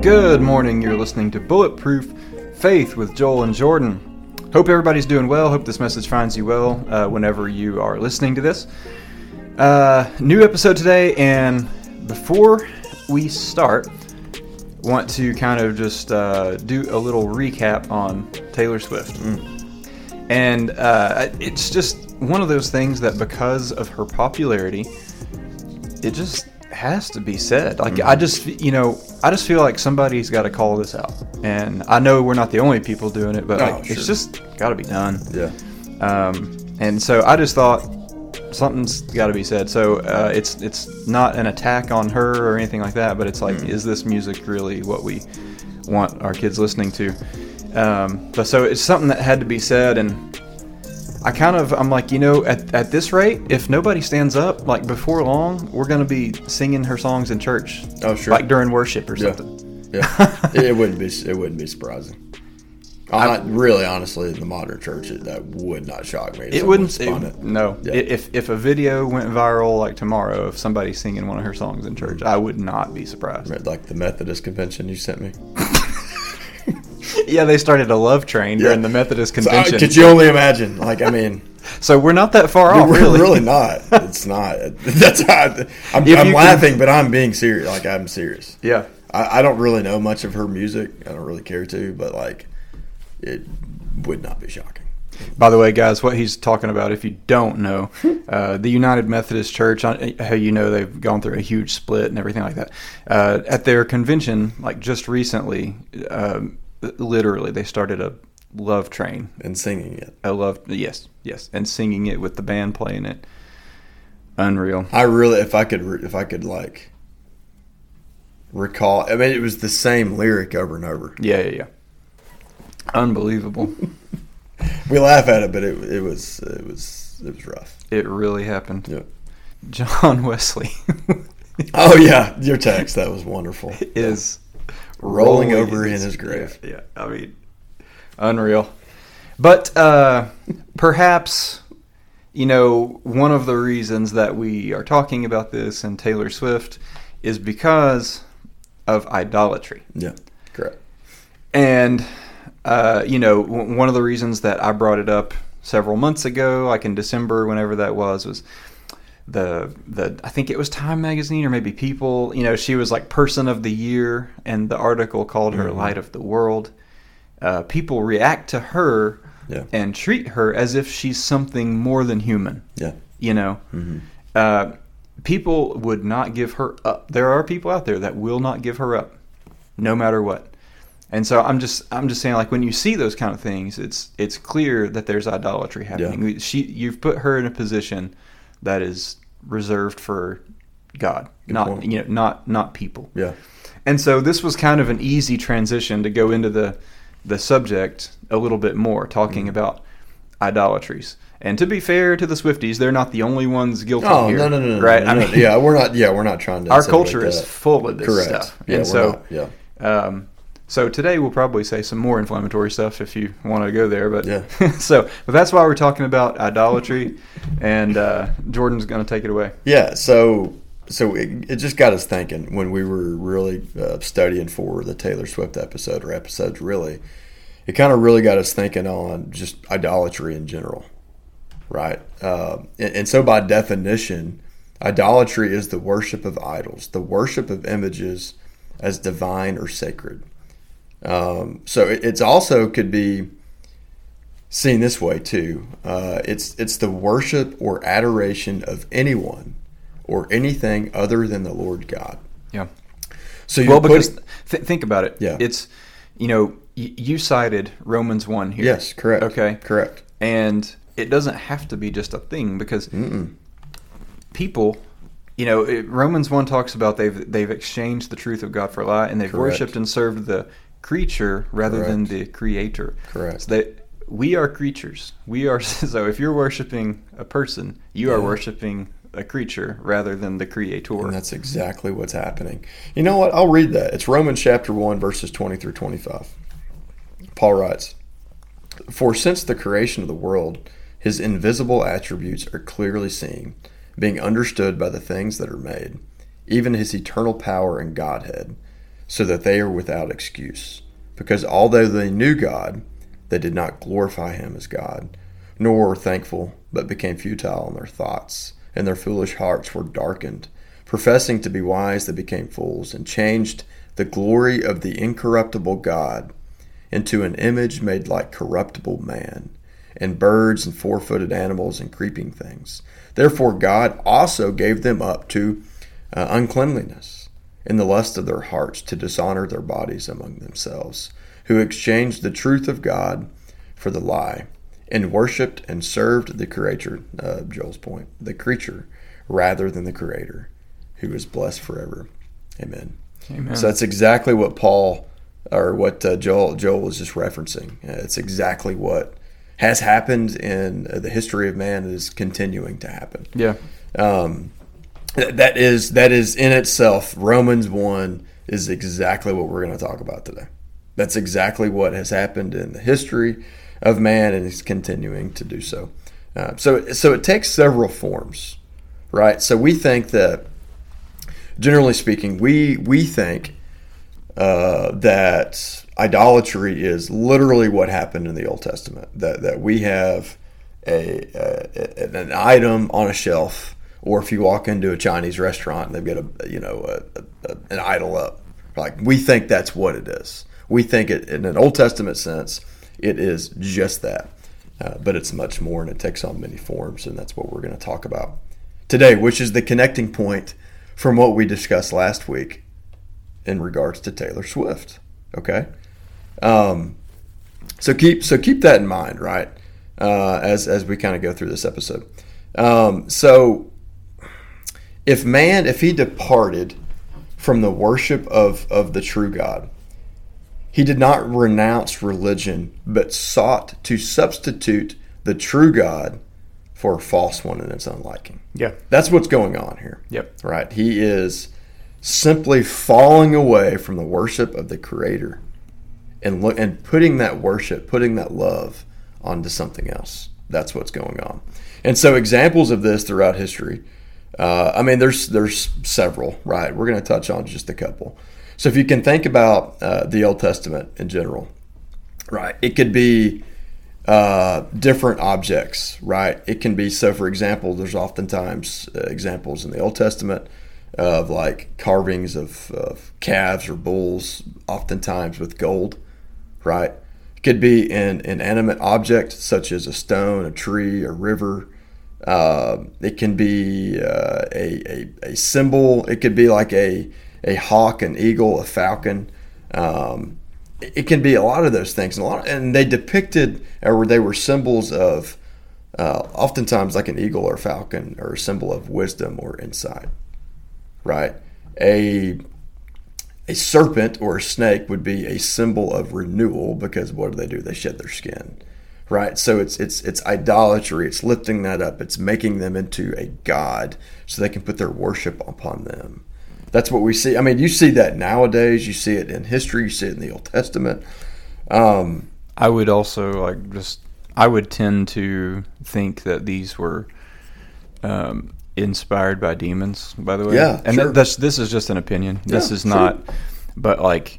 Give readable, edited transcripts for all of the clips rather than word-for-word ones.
Good morning, you're listening to Bulletproof Faith with Joel and Jordan. Hope everybody's doing well. Hope this message finds you well whenever you are listening to this. New episode today, and before we start, want to kind of just do a little recap on Taylor Swift. And it's just one of those things that because of her popularity, it just has to be said. Like, I just feel like somebody's got to call this out. And I know we're not the only people doing it, but it's just got to be done. Yeah. And so I just thought something's got to be said. So it's not an attack on her or anything like that, but it's like, is this music really what we want our kids listening to? But so it's something that had to be said, and I'm like, at this rate, if nobody stands up, like before long, we're going to be singing her songs in church. Oh, sure. Like during worship or something. Yeah. It wouldn't be surprising. Really, honestly, in the modern church, that would not shock me. It wouldn't. No. Yeah. If a video went viral like tomorrow of somebody singing one of her songs in church, I would not be surprised. Like the Methodist convention you sent me. Yeah, they started a love train during the Methodist convention. Could you only imagine? Like, I mean, so we're not that far off, really. We're really not. It's not. That's how I'm laughing, but I'm being serious. Like, I'm serious. Yeah. I don't really know much of her music. I don't really care to, but like, it would not be shocking. By the way, guys, what he's talking about, if you don't know, the United Methodist Church, how they've gone through a huge split and everything like that. At their convention, like just recently, literally, they started a love train and singing it. Yes, and singing it with the band playing it. Unreal. I really, if I could like recall, I mean, it was the same lyric over and over. Yeah. Unbelievable. We laugh at it, but it was rough. It really happened. Yeah. John Wesley. Oh yeah, your text, that was wonderful. Is rolling over in his grave. Yeah. I mean, unreal. But perhaps, one of the reasons that we are talking about this and Taylor Swift is because of idolatry. Yeah, correct. And, one of the reasons that I brought it up several months ago, like in December, whenever that was I think it was Time Magazine or maybe People, she was like Person of the Year, and the article called her Light of the World. People react to her and treat her as if she's something more than human. Yeah. People would not give her up. There are people out there that will not give her up, no matter what. And so I'm just saying, like, when you see those kind of things, it's clear that there's idolatry happening. Yeah. You've put her in a position that is reserved for God, not people. Yeah. And so this was kind of an easy transition to go into the subject a little bit more, talking about idolatries. And to be fair to the Swifties, they're not the only ones guilty here. No, right? No, we're not trying to. Our culture is full of this stuff. Yeah, and so, so today we'll probably say some more inflammatory stuff if you want to go there. But but that's why we're talking about idolatry, and Jordan's going to take it away. Yeah. So it just got us thinking when we were really studying for the Taylor Swift episodes. Really, it kind of really got us thinking on just idolatry in general, right? And so by definition, idolatry is the worship of idols, the worship of images as divine or sacred. So it's also could be seen this way too. It's the worship or adoration of anyone or anything other than the Lord God. Yeah. So because think about it. Yeah. It's you cited Romans 1 here. Yes, correct. Okay, correct. And it doesn't have to be just a thing, because people. Romans 1 talks about they've exchanged the truth of God for a lie, and they've worshipped and served the creature rather than the Creator. Correct. So that we are creatures. So if you're worshiping a person, you are worshiping a creature rather than the Creator. And that's exactly what's happening. You know what? I'll read that. It's Romans chapter 1, verses 20 through 25. Paul writes, "For since the creation of the world, his invisible attributes are clearly seen, being understood by the things that are made, even his eternal power and Godhead, so that they are without excuse. Because although they knew God, they did not glorify him as God, nor were thankful, but became futile in their thoughts, and their foolish hearts were darkened. Professing to be wise, they became fools, and changed the glory of the incorruptible God into an image made like corruptible man, and birds and four-footed animals and creeping things. Therefore God also gave them up to uncleanliness in the lust of their hearts, to dishonor their bodies among themselves, who exchanged the truth of God for the lie, and worshipped and served the creature, Joel's point, the creature, rather than the Creator, who is blessed forever. Amen. Amen. So that's exactly what Joel was just referencing. It's exactly what has happened in the history of man and is continuing to happen. Yeah. That is in itself, Romans 1 is exactly what we're going to talk about today. That's exactly what has happened in the history of man and is continuing to do so. So it takes several forms, right? So we think that, generally speaking, we think that idolatry is literally what happened in the Old Testament. That we have an item on a shelf, or if you walk into a Chinese restaurant and they've got an idol up. Like, we think that's what it is. We think it, in an Old Testament sense, it is just that. But it's much more, and it takes on many forms, and that's what we're going to talk about today, which is the connecting point from what we discussed last week in regards to Taylor Swift. Okay? So keep that in mind, right? As we kind of go through this episode. So if he departed from the worship of the true God, he did not renounce religion, but sought to substitute the true God for a false one in its own liking. Yeah. That's what's going on here. Yep. Right? He is simply falling away from the worship of the Creator and putting that worship, putting that love onto something else. That's what's going on. And so examples of this throughout history, there's several, right? We're going to touch on just a couple. So if you can think about the Old Testament in general, right, it could be different objects, right? It can be, so for example, there's oftentimes examples in the Old Testament of like carvings of calves or bulls, oftentimes with gold, right? It could be an inanimate object such as a stone, a tree, a river. It can be a symbol. It could be like a hawk, an eagle, a falcon. It can be a lot of those things, and they depicted, or they were symbols of, oftentimes like an eagle or falcon, or a symbol of wisdom or insight, right? A serpent or a snake would be a symbol of renewal, because what do? They shed their skin, right? So it's idolatry. It's lifting that up. It's making them into a god so they can put their worship upon them. That's what we see. I mean, you see that nowadays. You see it in history. You see it in the Old Testament. I would also I would tend to think that these were inspired by demons, by the way. Yeah, and sure. This is just an opinion. This is sure. not, but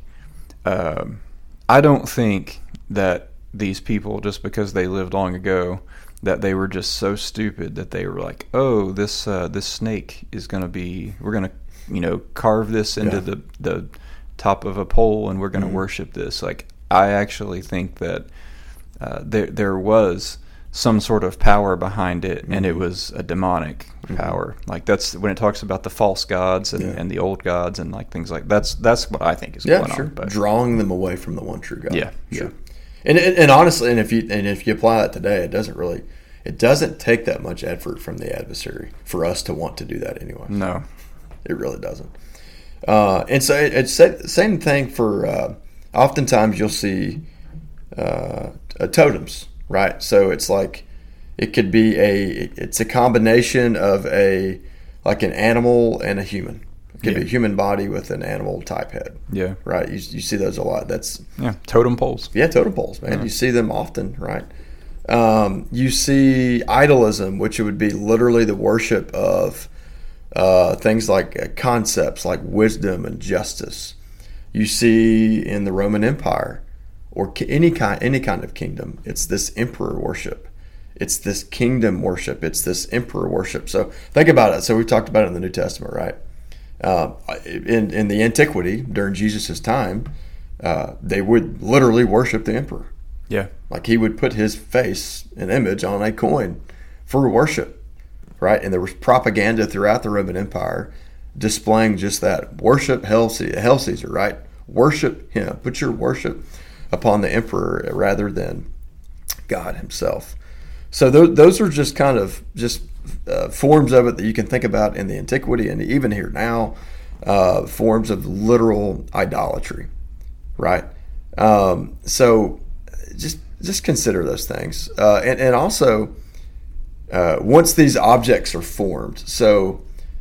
I don't think that these people, just because they lived long ago, that they were just so stupid that they were like, oh, this snake is going to be, we're going to, carve this into the top of a pole, and we're going to worship this. Like, I actually think that there was some sort of power behind it, and it was a demonic power. Like, that's when it talks about the false gods and the old gods and like things like that's what I think is going on. But drawing them away from the one true God. Yeah, sure. And honestly, if you apply that today, it doesn't take that much effort from the adversary for us to want to do that anyway. No. It really doesn't. And so it's the same thing for, oftentimes you'll see totems, right? So it's like, it could be it's a combination of an animal and a human. It could be a human body with an animal type head. Yeah. Right? You see those a lot. Totem poles. Yeah, totem poles, man. Yeah. You see them often, right? You see idolism, which would be literally the worship of things like concepts like wisdom and justice. You see in the Roman Empire or any kind of kingdom, it's this emperor worship. It's this kingdom worship. It's this emperor worship. So think about it. So we talked about it in the New Testament, right? In the antiquity, during Jesus' time, they would literally worship the emperor. Yeah. Like he would put his face, an image, on a coin for worship, right? And there was propaganda throughout the Roman Empire displaying just that. Worship Hail Caesar, right? Worship him. Put your worship upon the emperor rather than God himself. So those are just kind of forms of it that you can think about in the antiquity and even here now, forms of literal idolatry, right? So just consider those things. And also, once these objects are formed, so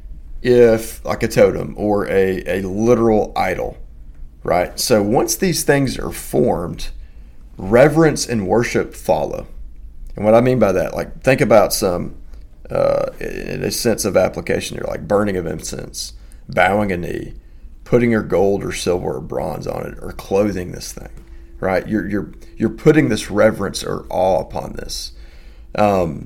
if like a totem or a literal idol, right? So once these things are formed, reverence and worship follow. And what I mean by that, like think about some, in a sense of application here, like burning of incense, bowing a knee, putting your gold or silver or bronze on it, or clothing this thing, right? You're putting this reverence or awe upon this. And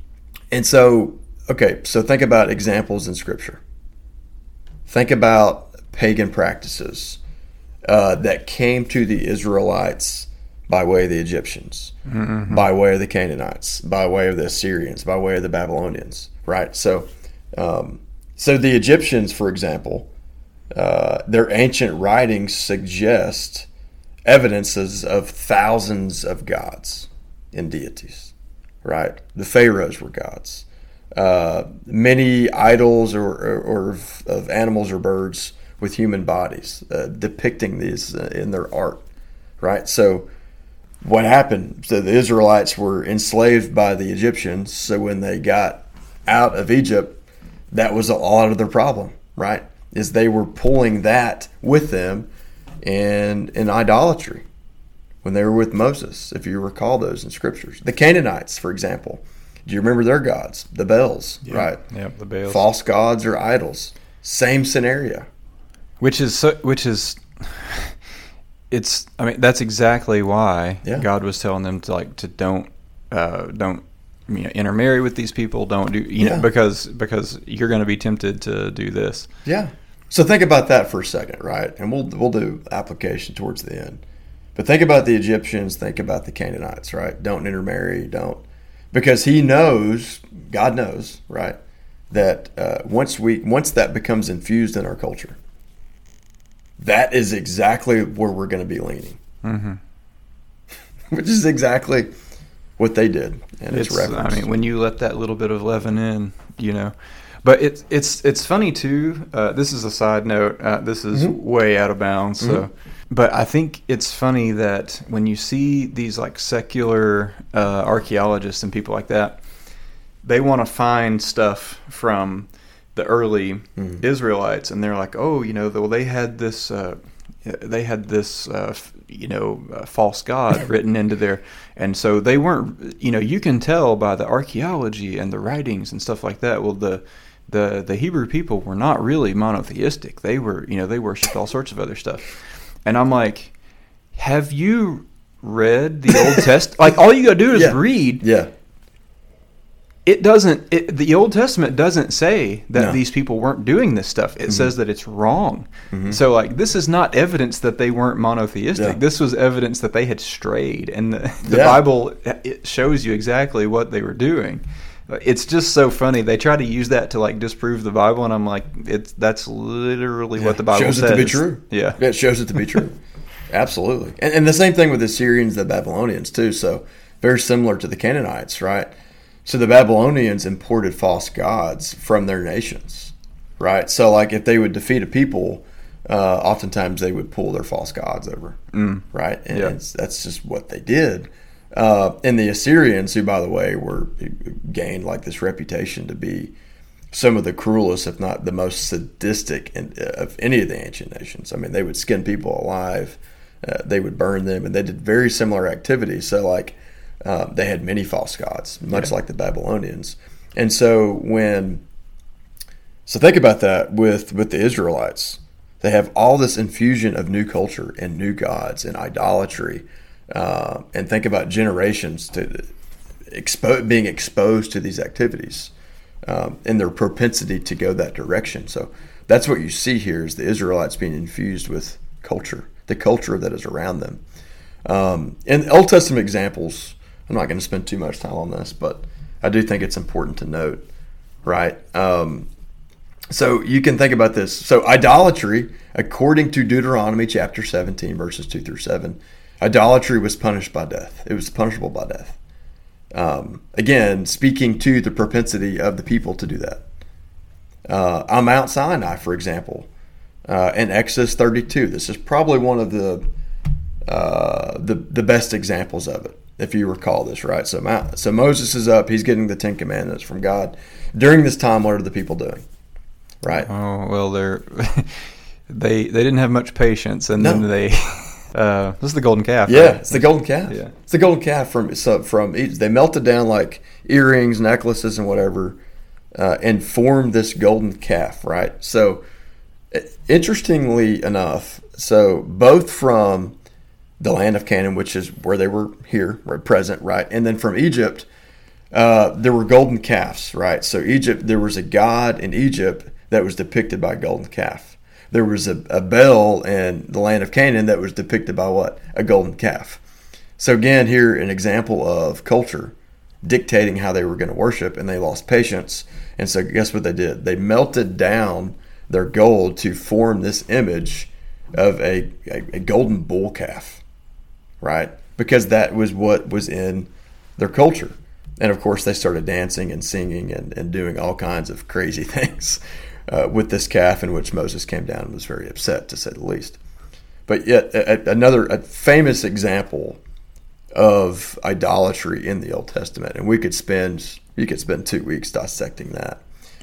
so, okay, so think about examples in Scripture. Think about pagan practices that came to the Israelites by way of the Egyptians, by way of the Canaanites, by way of the Assyrians, by way of the Babylonians, right? So the Egyptians, for example, their ancient writings suggest evidences of thousands of gods and deities, right? The pharaohs were gods. Many idols or of animals or birds with human bodies, depicting these in their art, right? So what happened? So the Israelites were enslaved by the Egyptians. So when they got out of Egypt, that was a lot of their problem, right? Is they were pulling that with them in idolatry when they were with Moses, if you recall those in scriptures. The Canaanites, for example, do you remember their gods? The Baals, right? Yeah, the Baals. False gods or idols. Same scenario. It's. I mean, that's exactly why God was telling them to don't intermarry with these people. Don't do because you're going to be tempted to do this. Yeah. So think about that for a second, right? And we'll do application towards the end. But think about the Egyptians. Think about the Canaanites, right? Don't intermarry. Because God knows, right? That once that becomes infused in our culture, that is exactly where we're going to be leaning, which is exactly what they did, and it's reverence. I mean, when you let that little bit of leaven in, But it's funny too. This is a side note. This is way out of bounds. So, but I think it's funny that when you see these like secular archaeologists and people like that, they want to find stuff from the early Israelites, and they're like, oh, they had this, false god written into there, and so they weren't, you can tell by the archaeology and the writings and stuff like that. Well, the Hebrew people were not really monotheistic. They were, they worshipped all sorts of other stuff, and I'm like, have you read the Old Testament? Like, all you gotta do is read. Yeah. It doesn't. The Old Testament doesn't say that these people weren't doing this stuff. It says that it's wrong. So, like, this is not evidence that they weren't monotheistic. Yeah. This was evidence that they had strayed, and the Bible, it shows you exactly what they were doing. It's just so funny. They try to use that to like disprove the Bible, and I'm like, that's literally what the Bible shows says. It to be true. Yeah, it shows it to be true. Absolutely, and the same thing with the Assyrians, the Babylonians too. So very similar to the Canaanites, right? So the Babylonians imported false gods from their nations, right? So like if they would defeat a people, oftentimes they would pull their false gods over, right? And that's just what they did. And the Assyrians, who by the way gained like this reputation to be some of the cruelest, if not the most sadistic of any of the ancient nations. I mean, they would skin people alive, they would burn them, and they did very similar activities. So like they had many false gods, much like the Babylonians. And so think about that with the Israelites. They have all this infusion of new culture and new gods and idolatry. And think about generations to being exposed to these activities and their propensity to go that direction. So that's what you see here is the Israelites being infused with culture, the culture that is around them. In Old Testament examples, I'm not going to spend too much time on this, but I do think it's important to note, right? So you can think about this. So idolatry, according to Deuteronomy chapter 17, verses 2 through 7, idolatry was punished by death. It was punishable by death. Again, speaking to the propensity of the people to do that. On Mount Sinai, for example, in Exodus 32, this is probably one of the best examples of it, if you recall this, right? So Moses is up; he's getting the 10 Commandments from God. During this time, what are the people doing? Right? Oh well, they didn't have much patience, and then they. This is the golden calf. Yeah, right? It's the golden calf. Yeah, it's the golden calf from they melted down like earrings, necklaces, and whatever, and formed this golden calf. Right. So, interestingly enough, so both from the land of Canaan, which is where they were here, right, present, right, and then from Egypt, there were golden calves. Right. So Egypt, there was a god in Egypt that was depicted by a golden calf. There was a Baal in the land of Canaan that was depicted by what? A golden calf. So again, here an example of culture dictating how they were going to worship, and they lost patience. And so guess what they did? They melted down their gold to form this image of a golden bull calf, right? Because that was what was in their culture. And of course, they started dancing and singing and doing all kinds of crazy things. With this calf, in which Moses came down and was very upset, to say the least. But yet, a famous example of idolatry in the Old Testament, and you could spend 2 weeks dissecting that.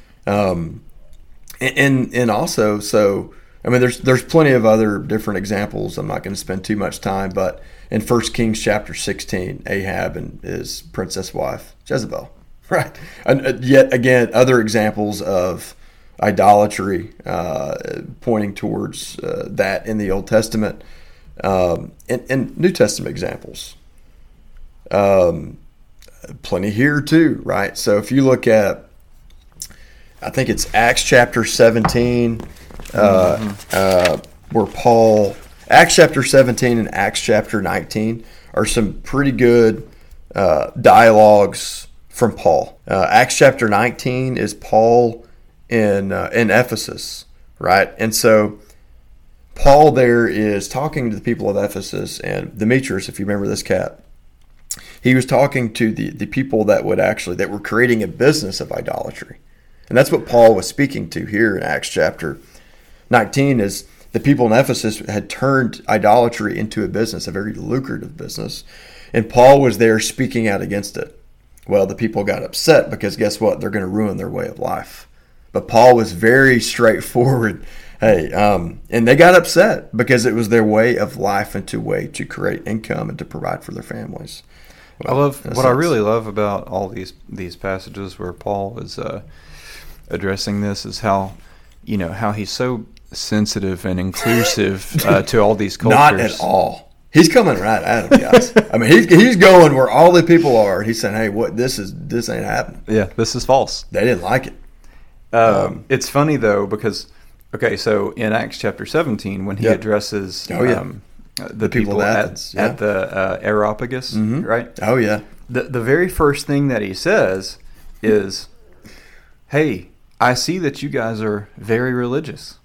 And also, so I mean, there's plenty of other different examples. I'm not going to spend too much time, but in 1 Kings chapter 16, Ahab and his princess wife Jezebel, right? And yet again, other examples of idolatry, pointing towards that in the Old Testament, and New Testament examples. Plenty here too, right? So if you look at, I think it's Acts chapter 17, where Acts chapter 17 and Acts chapter 19 are some pretty good dialogues from Paul. Acts chapter 19 is Paul in Ephesus, right? And so Paul there is talking to the people of Ephesus, and Demetrius, if you remember this cat, he was talking to the people that were creating a business of idolatry. And that's what Paul was speaking to here in Acts chapter 19, is the people in Ephesus had turned idolatry into a business, a very lucrative business. And Paul was there speaking out against it. Well, the people got upset because guess what? They're going to ruin their way of life. But Paul was very straightforward. And they got upset because it was their way of life and a way to create income and to provide for their families. Well, I really love about all these passages where Paul is addressing this is how he's so sensitive and inclusive to all these cultures. Not at all. He's coming right at them, guys. I mean, he's going where all the people are. He's saying, "Hey, this ain't happening. Yeah, this is false." They didn't like it. It's funny though because so in Acts chapter 17 when he addresses the people at the Areopagus, right? Oh yeah. The very first thing that he says is, "Hey, I see that you guys are very religious.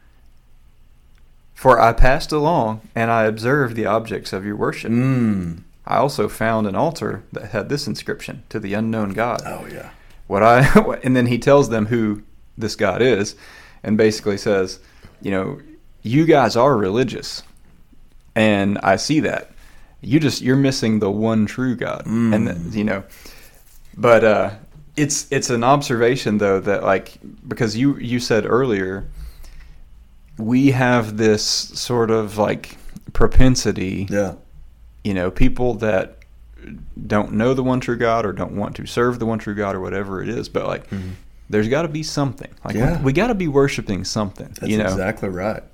For I passed along and I observed the objects of your worship. I also found an altar that had this inscription, to the unknown God." Oh yeah. And then he tells them who this God is, and basically says, you guys are religious, and I see that. You're missing the one true God, and but it's an observation though that because you said earlier, we have this sort of propensity, people that don't know the one true God or don't want to serve the one true God or whatever it is, but there's got to be something. We got to be worshiping something. That's exactly right.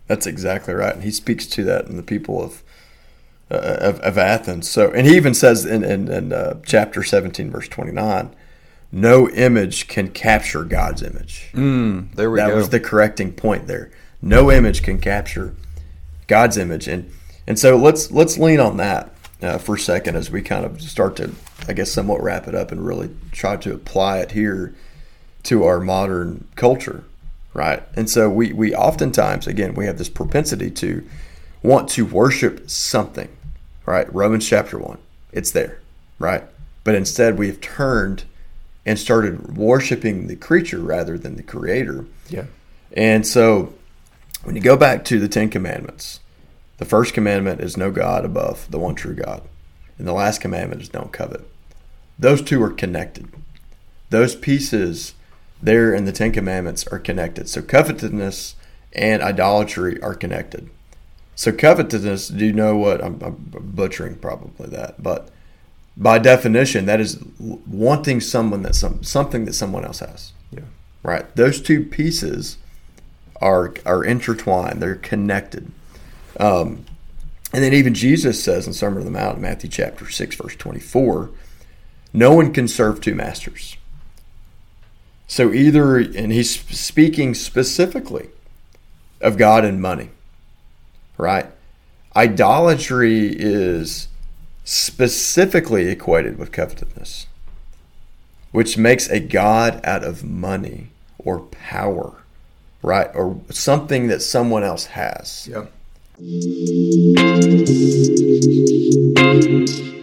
That's exactly right. And he speaks to that in the people of Athens. So, and he even says in chapter 17, verse 29, no image can capture God's image. There we go. That was the correcting point there. No image can capture God's image. And so let's lean on that for a second as we kind of start to, I guess, somewhat wrap it up and really try to apply it here to our modern culture, right? And so we oftentimes, again, we have this propensity to want to worship something, right? Romans chapter 1, it's there, right? But instead we have turned and started worshiping the creature rather than the creator. Yeah. And so when you go back to the Ten Commandments, the first commandment is no God above the one true God. And the last commandment is don't covet. Those two are connected. Those pieces there in the Ten Commandments are connected. So covetousness and idolatry are connected. So covetousness, do you know what? I'm butchering probably that. But by definition, that is wanting something that someone else has. Yeah. Right? Those two pieces are intertwined. They're connected. And then even Jesus says in Sermon on the Mount, Matthew chapter 6, verse 24, no one can serve two masters. So either, and he's speaking specifically of God and money, right? Idolatry is specifically equated with covetousness, which makes a god out of money or power, right? Or something that someone else has. Yeah.